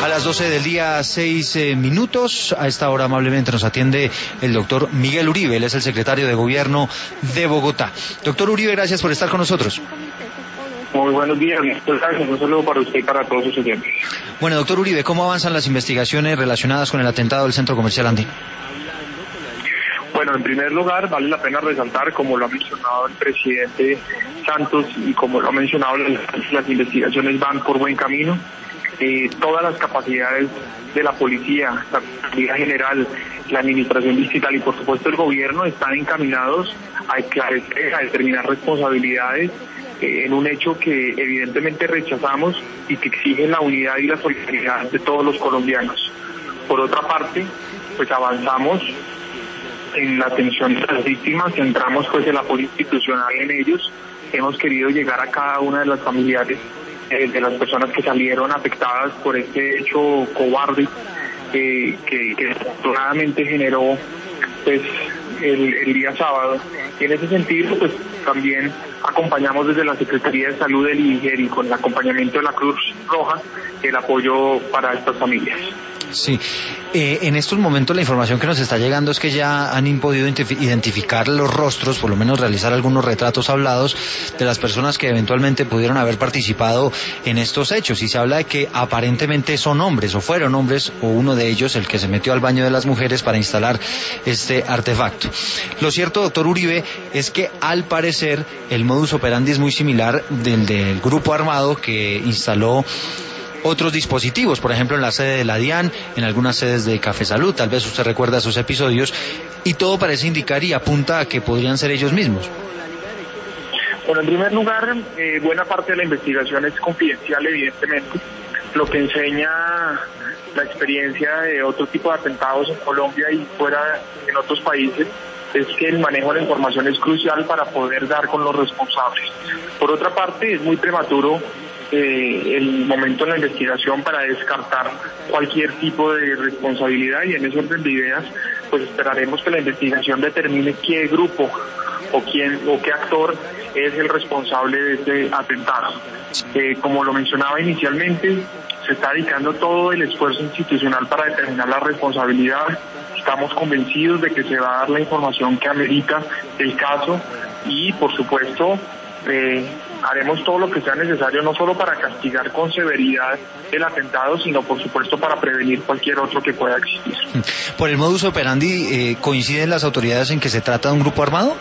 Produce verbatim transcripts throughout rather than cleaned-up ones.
A las doce del día, seis eh, minutos. A esta hora amablemente nos atiende el doctor Miguel Uribe, él es el secretario de Gobierno de Bogotá. Doctor Uribe, gracias por estar con nosotros. Muy buenos días, gracias. Un saludo para usted y para todos sus oyentes. Bueno, doctor Uribe, ¿cómo avanzan las investigaciones relacionadas con el atentado del Centro Comercial Andino? Bueno, en primer lugar, vale la pena resaltar, como lo ha mencionado el presidente Santos y como lo ha mencionado, las, las investigaciones van por buen camino. Eh, todas las capacidades de la policía, la Policía General, la Administración Distrital y por supuesto el gobierno están encaminados a esclarecer, a determinar responsabilidades eh, en un hecho que evidentemente rechazamos y que exige la unidad y la solidaridad de todos los colombianos. Por otra parte, pues avanzamos en la atención de las víctimas, centramos pues el apoyo institucional en ellos, hemos querido llegar a cada una de las familiares eh, de las personas que salieron afectadas por este hecho cobarde eh, que, que desafortunadamente generó pues el, el día sábado. Y en ese sentido pues también acompañamos desde la Secretaría de Salud del I N G E R y con el acompañamiento de la Cruz Roja el apoyo para estas familias. Sí, eh, en estos momentos la información que nos está llegando es que ya han podido identificar los rostros, por lo menos realizar algunos retratos hablados de las personas que eventualmente pudieron haber participado en estos hechos, y se habla de que aparentemente son hombres o fueron hombres, o uno de ellos el que se metió al baño de las mujeres para instalar este artefacto. Lo cierto, doctor Uribe, es que al parecer el modus operandi es muy similar del del grupo armado que instaló otros dispositivos, por ejemplo en la sede de la DIAN, en algunas sedes de Café Salud, tal vez usted recuerda esos episodios, y todo parece indicar y apunta a que podrían ser ellos mismos. Bueno, en primer lugar, eh, buena parte de la investigación es confidencial, evidentemente, lo que enseña la experiencia de otro tipo de atentados en Colombia y fuera en otros países, es que el manejo de la información es crucial para poder dar con los responsables. Por otra parte, es muy prematuro Eh, el momento en la investigación para descartar cualquier tipo de responsabilidad, y en ese orden de ideas pues esperaremos que la investigación determine qué grupo o quién o qué actor es el responsable de este atentado. Eh, como lo mencionaba inicialmente, se está dedicando todo el esfuerzo institucional para determinar la responsabilidad. Estamos convencidos de que se va a dar la información que amerita el caso y por supuesto eh, haremos todo lo que sea necesario, no solo para castigar con severidad el atentado, sino por supuesto para prevenir cualquier otro que pueda existir. Por el modus operandi, eh, ¿coinciden las autoridades en que se trata de un grupo armado?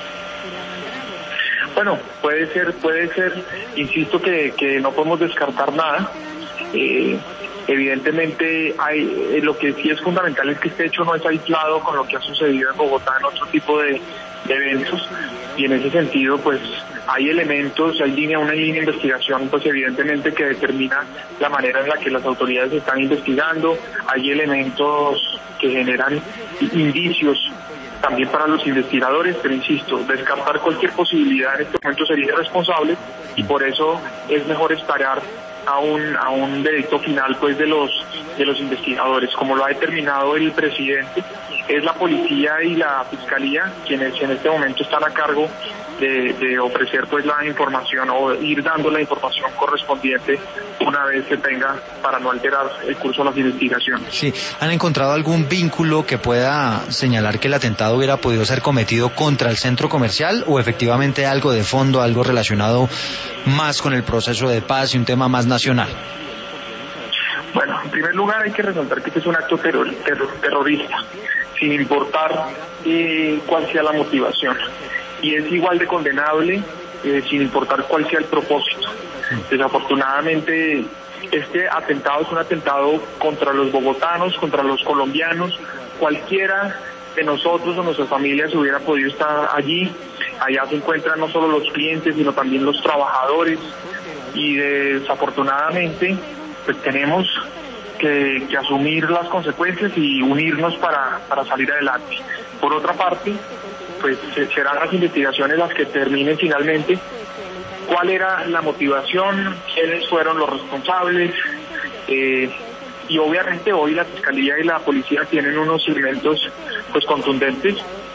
Bueno, puede ser, puede ser, insisto que, que no podemos descartar nada. Eh, evidentemente hay, eh, lo que sí es fundamental es que este hecho no es aislado con lo que ha sucedido en Bogotá en otro tipo de, de eventos, y en ese sentido pues hay elementos, hay línea, una línea de investigación pues evidentemente que determina la manera en la que las autoridades están investigando, hay elementos que generan indicios también para los investigadores, pero insisto, descartar cualquier posibilidad en este momento sería irresponsable y por eso es mejor esperar a un a un veredicto final pues de los de los investigadores, como lo ha determinado el presidente. Es la policía y la fiscalía quienes en este momento están a cargo de, de ofrecer pues la información o ir dando la información correspondiente una vez se tenga, para no alterar el curso de las investigaciones. Sí, ¿han encontrado algún vínculo que pueda señalar que el atentado hubiera podido ser cometido contra el centro comercial, o efectivamente algo de fondo, algo relacionado más con el proceso de paz y un tema más nacional? Bueno, en primer lugar hay que resaltar que este es un acto terror, terror, terrorista, sin importar eh, cuál sea la motivación, y es igual de condenable eh, sin importar cuál sea el propósito. Desafortunadamente este atentado es un atentado contra los bogotanos, contra los colombianos. Cualquiera de nosotros o nuestras familias hubiera podido estar allí. Allá se encuentran no solo los clientes sino también los trabajadores, y desafortunadamente pues tenemos que, que asumir las consecuencias y unirnos para, para salir adelante. Por otra parte, pues serán las investigaciones las que terminen finalmente cuál era la motivación, quiénes fueron los responsables, eh, y obviamente hoy la Fiscalía y la Policía tienen unos elementos pues contundentes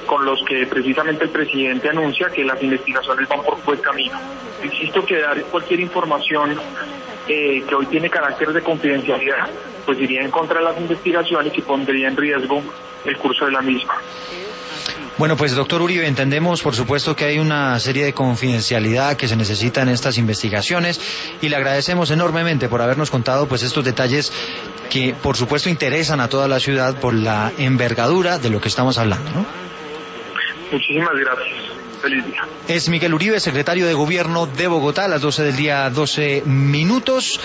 con los que precisamente el presidente anuncia que las investigaciones van por buen camino. Insisto que dar cualquier información eh, que hoy tiene carácter de confidencialidad, pues iría en contra de las investigaciones y pondría en riesgo el curso de la misma. Bueno, pues doctor Uribe, entendemos por supuesto que hay una serie de confidencialidad que se necesita en estas investigaciones y le agradecemos enormemente por habernos contado pues estos detalles que por supuesto interesan a toda la ciudad por la envergadura de lo que estamos hablando, ¿no? Muchísimas gracias. Feliz día. Es Miguel Uribe, secretario de Gobierno de Bogotá, a las doce del día, doce minutos.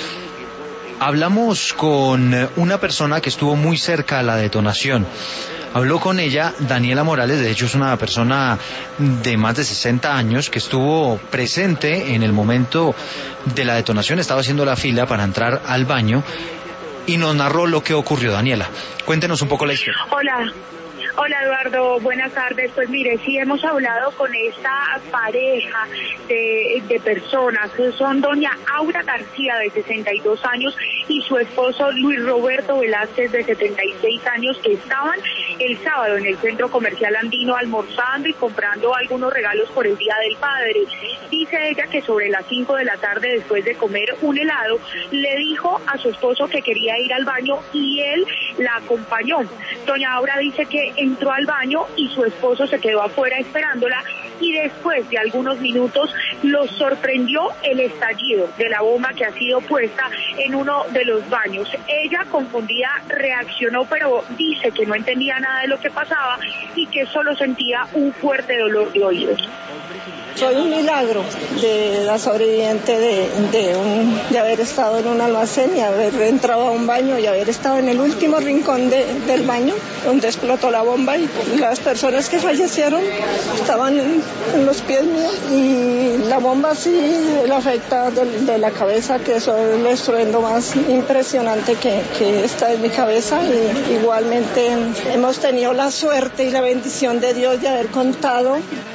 Hablamos con una persona que estuvo muy cerca a la detonación. Habló con ella Daniela Morales, de hecho es una persona de más de sesenta años que estuvo presente en el momento de la detonación, estaba haciendo la fila para entrar al baño y nos narró lo que ocurrió. Daniela, cuéntenos un poco la historia. Hola. Hola Eduardo, buenas tardes. Pues mire, sí hemos hablado con esta pareja de, de personas, son doña Aura García de sesenta y dos años y su esposo Luis Roberto Velázquez de setenta y seis años, que estaban el sábado en el centro comercial andino almorzando y comprando algunos regalos por el Día del Padre. Dice ella que sobre las cinco de la tarde, después de comer un helado, le dijo a su esposo que quería ir al baño y él la acompañó. Doña Aura dice que entró al baño y su esposo se quedó afuera esperándola y después de algunos minutos los sorprendió el estallido de la bomba que ha sido puesta en uno de los baños. Ella, confundida, reaccionó, pero dice que no entendía nada de lo que pasaba y que solo sentía un fuerte dolor de oídos. Soy un milagro de la sobreviviente de, de, un, de haber estado en un almacén y haber entrado a un baño y haber estado en el último rincón de, del baño donde explotó la bomba, y las personas que fallecieron estaban en, en los pies míos, y la bomba sí le afecta de, de la cabeza, que eso es el estruendo más impresionante que, que está en mi cabeza. Y igualmente hemos tenido la suerte y la bendición de Dios de haber contado.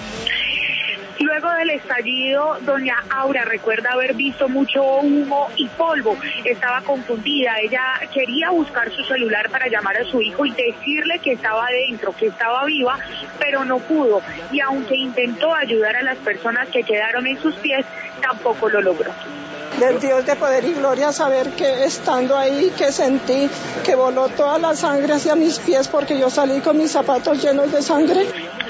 Luego del estallido, doña Aura recuerda haber visto mucho humo y polvo. Estaba confundida. Ella quería buscar su celular para llamar a su hijo y decirle que estaba adentro, que estaba viva, pero no pudo. Y aunque intentó ayudar a las personas que quedaron en sus pies, tampoco lo logró. Del Dios de poder y gloria, saber que estando ahí, que sentí que voló toda la sangre hacia mis pies, porque yo salí con mis zapatos llenos de sangre.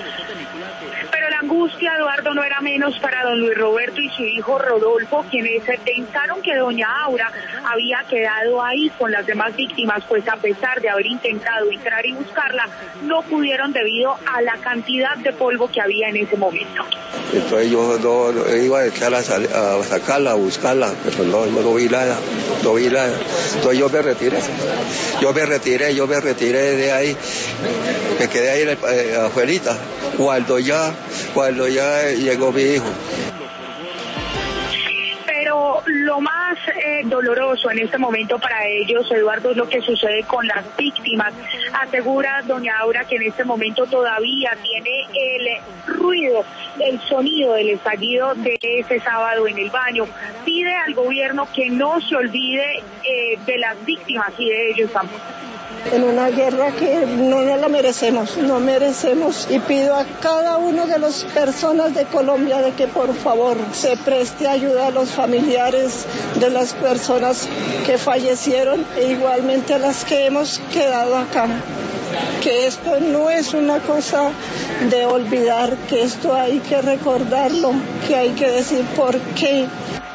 La angustia, Eduardo, no era menos para don Luis Roberto y su hijo Rodolfo, quienes pensaron que doña Aura había quedado ahí con las demás víctimas, pues a pesar de haber intentado entrar y buscarla, no pudieron debido a la cantidad de polvo que había en ese momento. Entonces yo no, no iba a echar a, sal, a sacarla, a buscarla, pero no, no, no vi nada, no vi nada. Entonces yo me retiré, yo me retiré, yo me retiré de ahí, me quedé ahí eh, afuerita, cuando ya, cuando ya llegó mi hijo. Pero lo más eh, doloroso en este momento para ellos, Eduardo, es lo que sucede con las víctimas. Asegura doña Aura que en este momento todavía tiene el ruido, el sonido del estallido de ese sábado en el baño. Pide al gobierno que no se olvide eh, de las víctimas y de ellos tampoco. En una guerra que no nos la merecemos, no merecemos, y pido a cada uno de las personas de Colombia de que por favor se preste ayuda a los familiares de las personas que fallecieron e igualmente a las que hemos quedado acá. Que esto no es una cosa de olvidar, que esto hay que recordarlo, que hay que decir por qué.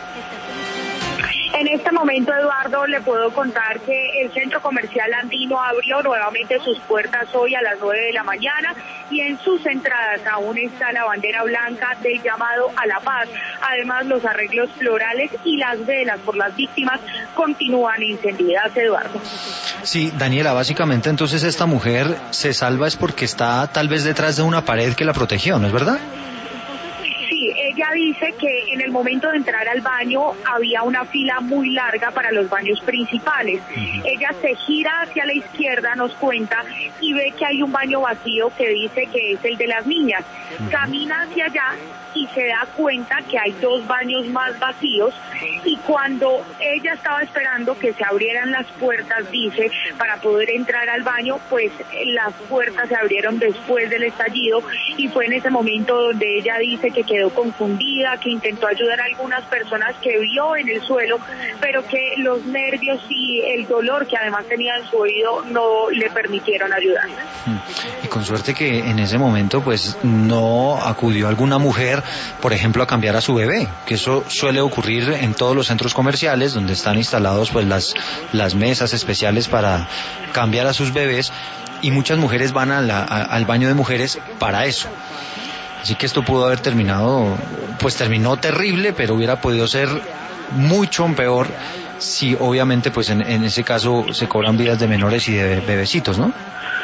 En este momento, Eduardo, le puedo contar que el Centro Comercial Andino abrió nuevamente sus puertas hoy a las nueve de la mañana y en sus entradas aún está la bandera blanca del llamado a la paz. Además, los arreglos florales y las velas por las víctimas continúan encendidas, Eduardo. Sí, Daniela, básicamente entonces esta mujer se salva es porque está tal vez detrás de una pared que la protegió, ¿no es verdad? Sí, ella ella dice que en el momento de entrar al baño había una fila muy larga para los baños principales. Ella se gira hacia la izquierda, nos cuenta, y ve que hay un baño vacío que dice que es el de las niñas. Camina hacia allá y se da cuenta que hay dos baños más vacíos, y cuando ella estaba esperando que se abrieran las puertas, dice, para poder entrar al baño, pues las puertas se abrieron después del estallido, y fue en ese momento donde ella dice que quedó confundida, que intentó ayudar a algunas personas que vio en el suelo, pero que los nervios y el dolor que además tenía en su oído no le permitieron ayudar. Y con suerte que en ese momento pues no acudió alguna mujer, por ejemplo, a cambiar a su bebé, que eso suele ocurrir en todos los centros comerciales donde están instalados pues las, las mesas especiales para cambiar a sus bebés, y muchas mujeres van a la, a, al baño de mujeres para eso. Así que esto pudo haber terminado, pues terminó terrible, pero hubiera podido ser mucho peor si obviamente pues en, en ese caso se cobran vidas de menores y de bebecitos, ¿no?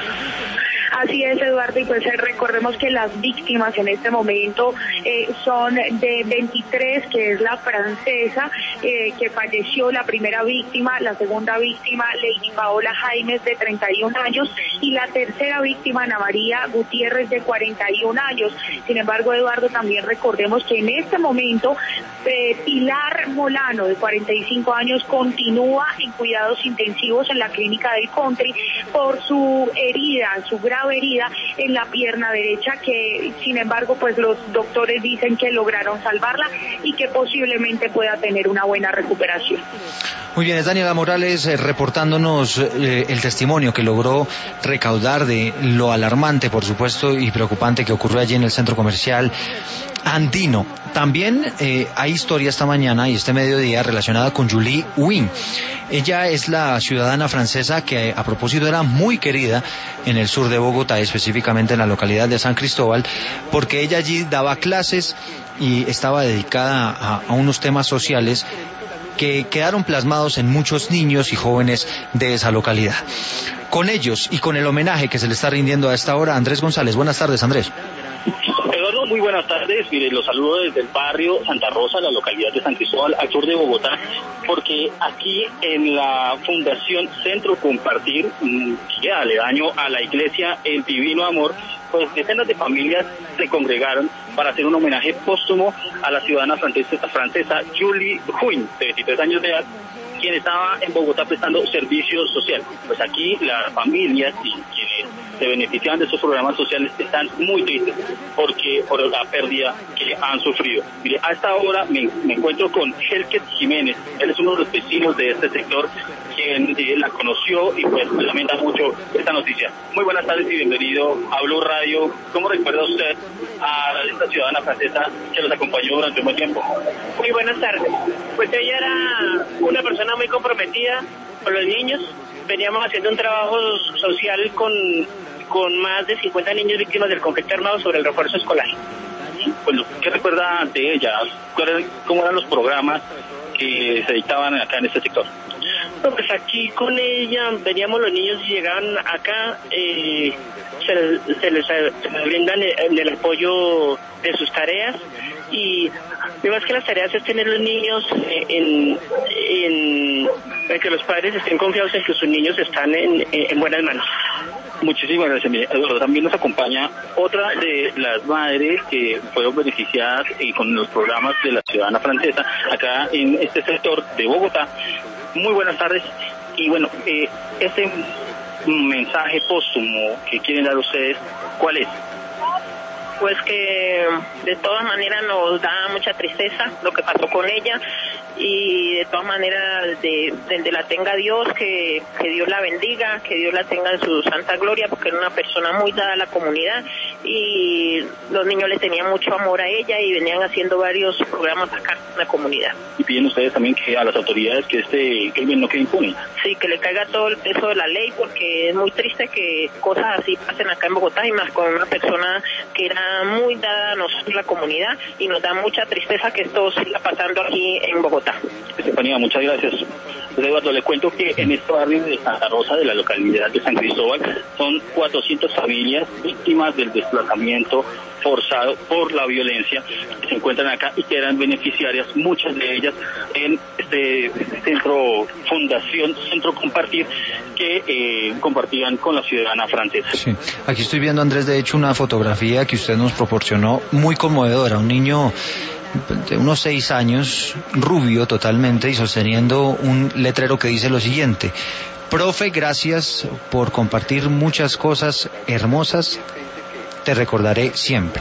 Así es, Eduardo, y pues eh, recordemos que las víctimas en este momento eh, son de veintitrés, que es la francesa, eh, que falleció, la primera víctima, la segunda víctima, Lady Paola Jaimes, de treinta y un años, y la tercera víctima, Ana María Gutiérrez, de cuarenta y un años. Sin embargo, Eduardo, también recordemos que en este momento eh, Pilar Molano, de cuarenta y cinco años, continúa en cuidados intensivos en la clínica del Country por su herida, su grave herida en la pierna derecha, que sin embargo pues los doctores dicen que lograron salvarla y que posiblemente pueda tener una buena recuperación. Muy bien, es Daniela Morales eh, reportándonos eh, el testimonio que logró recaudar de lo alarmante, por supuesto, y preocupante que ocurrió allí en el centro comercial Andino. También eh, hay historia esta mañana y este mediodía relacionada con Julie Wynn. Ella es la ciudadana francesa que, a propósito, era muy querida en el sur de Bogotá, específicamente en la localidad de San Cristóbal, porque ella allí daba clases y estaba dedicada a, a unos temas sociales que quedaron plasmados en muchos niños y jóvenes de esa localidad. Con ellos y con el homenaje que se le está rindiendo a esta hora, Andrés González. Buenas tardes, Andrés. Eduardo, muy buenas tardes. Mire, los saludo desde el barrio Santa Rosa, la localidad de San Cristóbal, al sur de Bogotá, porque aquí en la Fundación Centro Compartir, que aledaño a la iglesia El Divino Amor, pues decenas de familias se congregaron para hacer un homenaje póstumo a la ciudadana francesa, francesa Julie Wynn, de veintitrés años de edad, quien estaba en Bogotá prestando servicio social. Pues aquí las familias y quienes se beneficiaban de estos programas sociales están muy tristes porque por la pérdida que han sufrido. Mire, a esta hora me, me encuentro con Helket Jiménez. Él es uno de los vecinos de este sector, quien eh, la conoció y pues lamenta mucho esta noticia. Muy buenas tardes y bienvenido a Blue Radio. ¿Cómo recuerda usted a esta ciudadana francesa que los acompañó durante un buen tiempo? Muy buenas tardes. Pues ella era una persona muy comprometida con los niños. Veníamos haciendo un trabajo social con, con más de cincuenta niños víctimas del conflicto armado sobre el refuerzo escolar. Bueno, ¿qué recuerda de ella? ¿Cómo eran los programas que se dictaban acá en este sector? No, pues aquí con ella veníamos los niños y llegaban acá, eh, se, se, les, se les brindan el, el apoyo de sus tareas, y más que las tareas es tener los niños en, en, en que los padres estén confiados en que sus niños están en, en buenas manos. Muchísimas gracias, Eduardo. También nos acompaña otra de las madres que fueron beneficiadas eh, con los programas de la ciudadana francesa acá en este sector de Bogotá. Muy buenas tardes. Y bueno, eh, este mensaje póstumo que quieren dar ustedes, ¿cuál es? Pues que de todas maneras nos da mucha tristeza lo que pasó con ella, y de todas maneras de, de, de la tenga Dios, que, que Dios la bendiga, que Dios la tenga en su santa gloria, porque era una persona muy dada a la comunidad y los niños le tenían mucho amor a ella y venían haciendo varios programas acá en la comunidad. Y piden ustedes también que a las autoridades que este crimen no quede impune. Sí, que le caiga todo el peso de la ley, porque es muy triste que cosas así pasen acá en Bogotá, y más con una persona que era muy dada a nosotros, la comunidad, y nos da mucha tristeza que esto siga pasando aquí en Bogotá. Bogotá. Estefanía, muchas gracias. Pues Eduardo, le cuento que en este barrio de Santa Rosa, de la localidad de San Cristóbal, son cuatrocientas familias víctimas del desplazamiento forzado por la violencia que se encuentran acá y que eran beneficiarias, muchas de ellas en este centro, Fundación Centro Compartir, que eh, compartían con la ciudadana francesa. Sí. Aquí estoy viendo, Andrés, de hecho, una fotografía que usted nos proporcionó muy conmovedora, un niño de unos seis años, rubio totalmente y sosteniendo un letrero que dice lo siguiente: profe, gracias por compartir muchas cosas hermosas, te recordaré siempre.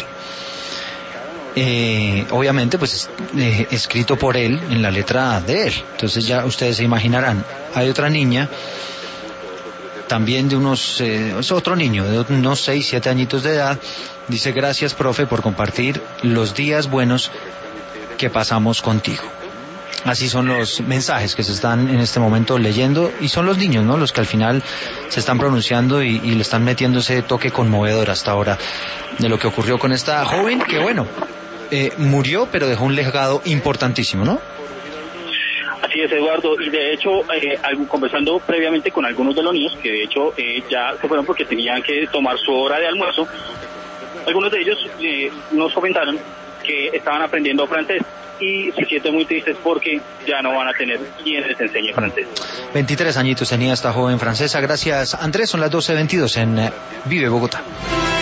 Eh, obviamente pues eh, escrito por él en la letra de él, entonces ya ustedes se imaginarán. Hay otra niña también de unos, eh, es otro niño de unos seis, siete añitos de edad, dice: gracias, profe, por compartir los días buenos que pasamos contigo. Así son los mensajes que se están en este momento leyendo, y son los niños, ¿no?, los que al final se están pronunciando y, y le están metiendo ese toque conmovedor hasta ahora de lo que ocurrió con esta joven que, bueno, eh, murió, pero dejó un legado importantísimo, ¿no? Así es, Eduardo, y de hecho, eh, conversando previamente con algunos de los niños, que de hecho eh, ya se fueron porque tenían que tomar su hora de almuerzo, algunos de ellos eh, nos comentaron que estaban aprendiendo francés y se sienten muy tristes porque ya no van a tener quien les enseñe francés. veintitrés añitos tenía esta joven francesa. Gracias, Andrés. Son las doce veintidós en Vive Bogotá.